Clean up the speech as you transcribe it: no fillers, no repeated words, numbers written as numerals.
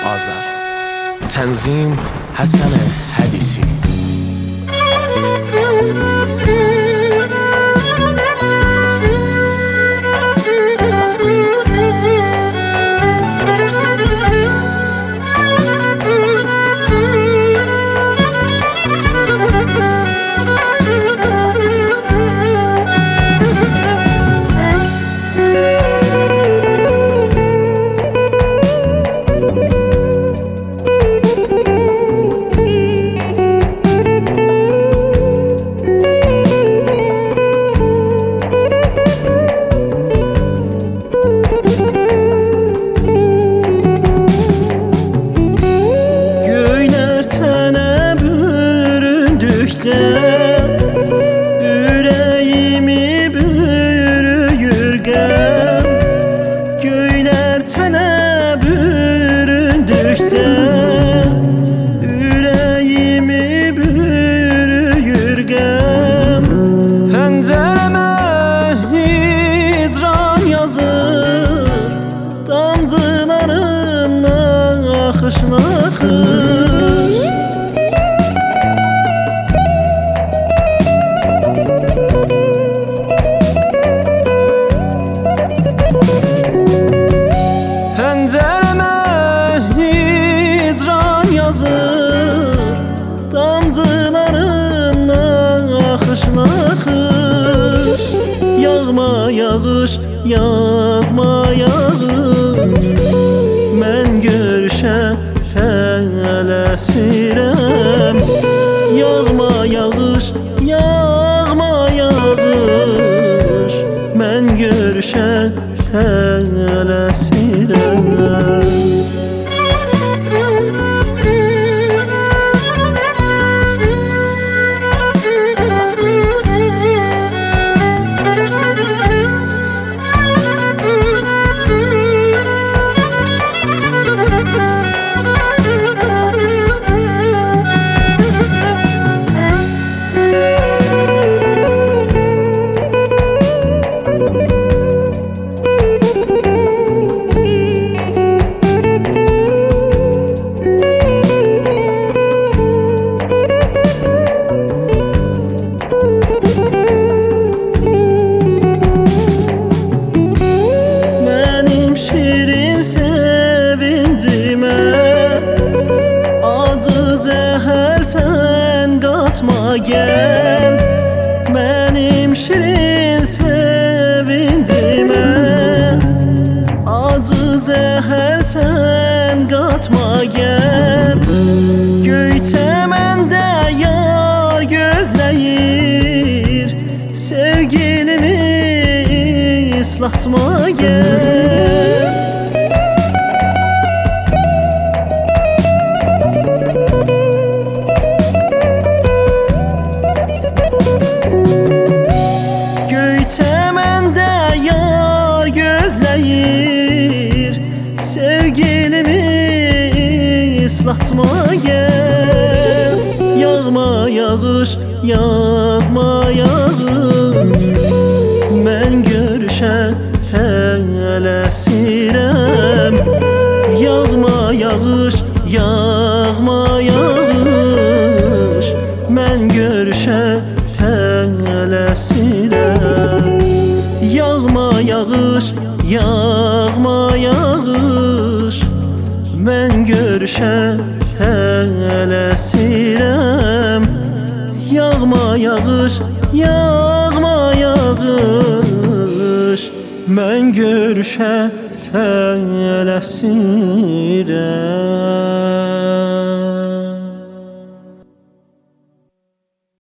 آذر. تنظیم حسن حدیثی. Ürəyimi bürüyür qəm, göylər tənə büründükcə, ürəyimi bürüyür qəm. Pəncərəmə hicran yazır, damcılarından axışın axır. Pəncərəmə hicran yazır, damcılarından axışın axır. Yağma yağış, yağma yağış, mən görüşə tələsirəm. Yağma yağış, yağma yağış, mən görüşə tələsirəm. Gel mənim şirin sevincimə, acı zəhər sən qatma gəl. Göyçəməndə yar gözləyir, sevgilimi islatma gəl. Çəməndə yar gözləyir, sevgilimi islatma gəl. Yağma yağış, yağma yağış, mən görüşə tələsirəm. Yağma yağış, yağma yağış, mən görüşə tələsirəm. Yağma yağış, yağma yağış, mən görüşə tələsirəm. Yağma yağış, yağma yağış, mən görüşə tələsirəm.